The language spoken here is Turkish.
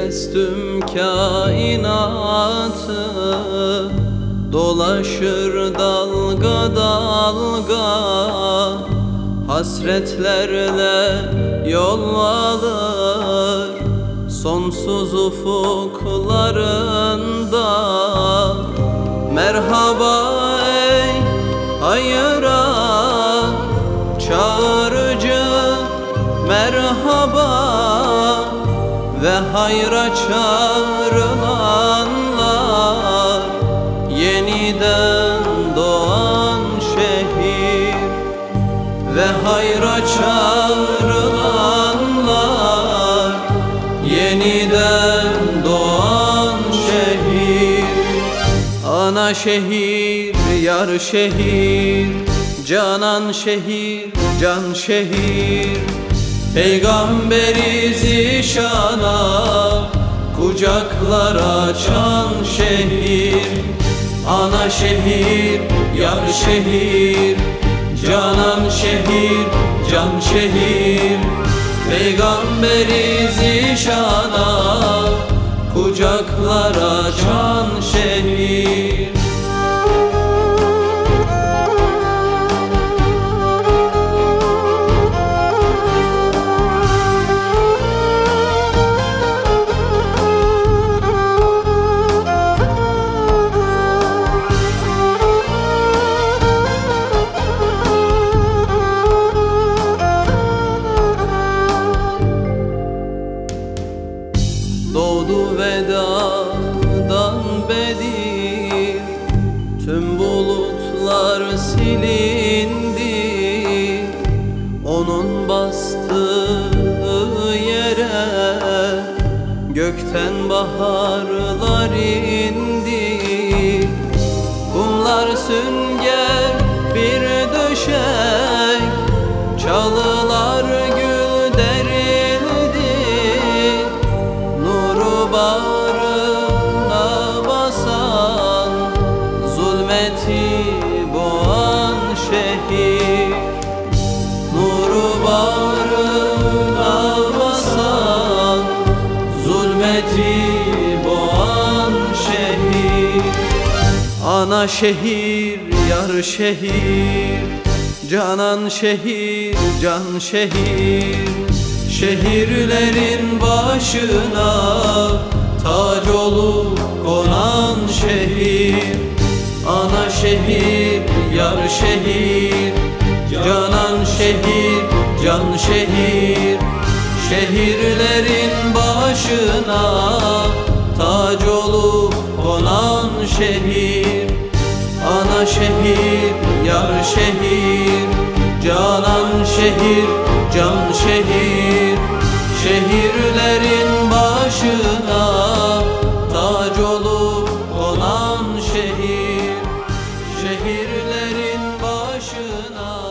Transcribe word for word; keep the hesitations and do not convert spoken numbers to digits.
kez tüm kainatı dolaşır dalga dalga, hasretlerle yol alır sonsuz ufuklarında. Merhaba ey hayıra çağırıcı, merhaba ve hayra çağrılanlar, yeniden doğan şehir ve hayra çağrılanlar, yeniden doğan şehir. Ana şehir, yar şehir, canan şehir, can şehir, Peygamberi zişana kucaklar açan şehir. Ana şehir, yar şehir, canan şehir, can şehir, Peygamberi zişana kucaklar açan şehir. Doğdu vedadan Bedir, tüm bulutlar silindi, onun bastığı yere gökten baharlar indi. Kumlar sünger bir döşek, çalılar gül derildi, nuru bağrına basan, zulmeti boğan şehir. Nuru bağrına basan, zulmeti boğan şehir. Ana şehir, yar şehir, canan şehir, can şehir, şehirlerin başına tac olup konan şehir. Ana şehir, yar şehir, canan şehir, can şehir, şehirlerin başına tac olup konan şehir. Ana şehir, yar şehir, canan şehir, can şehir, şehirlerin başına tac olup konan şehir. Şehirlerin başına